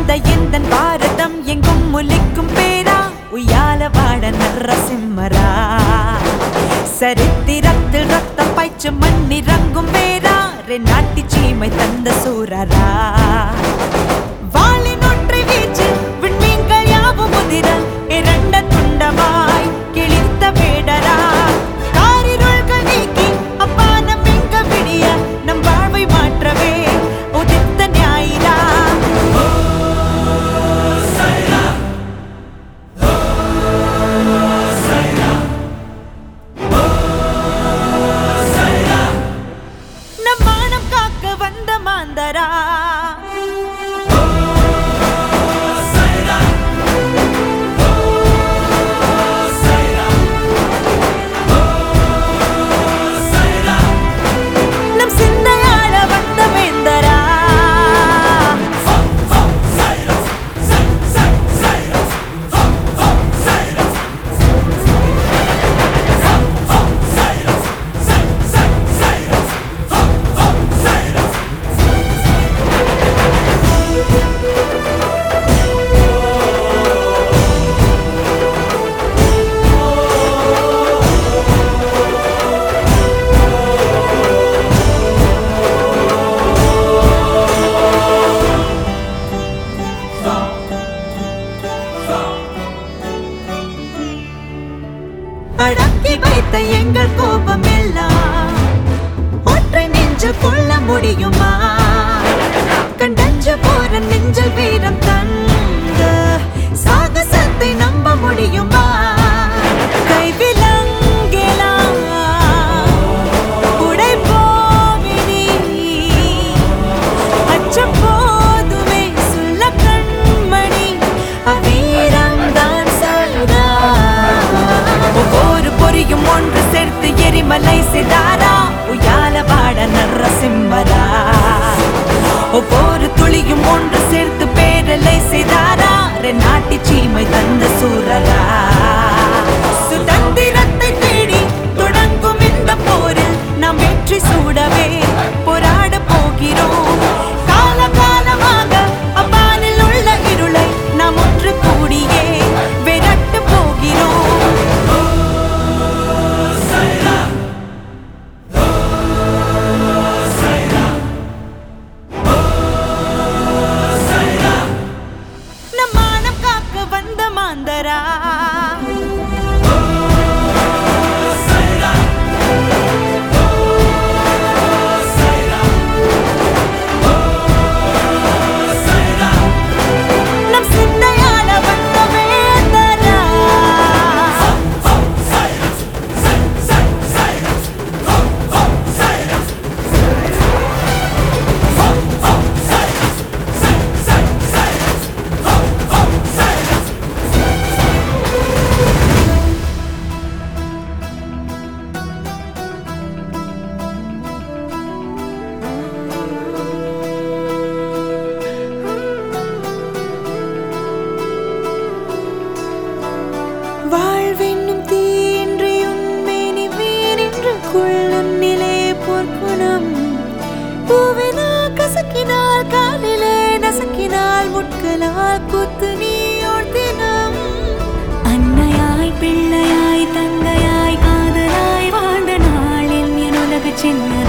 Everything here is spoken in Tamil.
எந்தன் பாரதம் எங்கும் முலிக்கும் பேரா உய்யால வாட நரசிம்மரா சரித்திரத்தில் ரத்தம் பாய்ச்சு மண்ணிறங்கும் பேரா நாட்டி சீமை தந்த சூரரா வாளின் ஒற்றை வீச்சு விண்மீன்கள் யாவும் முதிர இரண்ட துண்டமாய் கிழித்த வேடரா காரிருள்கள் நீக்கி அப்பானம் எங்க விடிய நம் வாழ்வை மாற்றவே உதித்த ஞாயிறா நம் மானம் காக்க வந்த மாந்தரா அடக்கி வைத்த எங்கள் கோபம் எல்லாம் ஒற்றை நெஞ்சில் கொள்ள முடியுமா கண்டஞ்சு போற நெஞ்சில் வீரம் தந்த சாகசத்தை நம்ப முடியுமா கைவிலங்கெல்லாம் உடைப்போமினி அச்சம் போதுமே சொல்ல கண்மணி அவ்வீரம் தான் சொல்றா ஒவ்வொரு பொறியும் ஒன்று சேர்த்து எரிமலை சிதாரா உய்யால வாட நரசிம்மரா ஒவ்வொரு துளியும் ஒன்று சேர்த்து பேரலை சிதாரா நாட்டி சீமை தந்த சூரரா சுதந்திரத்தை தேடி தொடங்கும் இந்த போரில் நாம் வெற்றி சூடவே போராட போகிறோம் கால காலமாக அப்பானில் உள்ள இருளை நாம் ஒன்று கூடியே விரட்டு போகிறோம் வந்த மாந்தரா நம் சிந்தையால வந்த வேந்தரா வாழ்வென்னும் தீன்றி உண்மேனி வீரென்று கொள்ளுன்னிலே போர்க்குணம் பூவினா கசக்கினால் காலிலே நசக்கினால் முட்களால் குத்து நீயோர் தினம் அன்னையாய் பிள்ளையாய் தங்கையாய் காதலாய் வாழ்ந்த நாளில் என் உலக சின்ன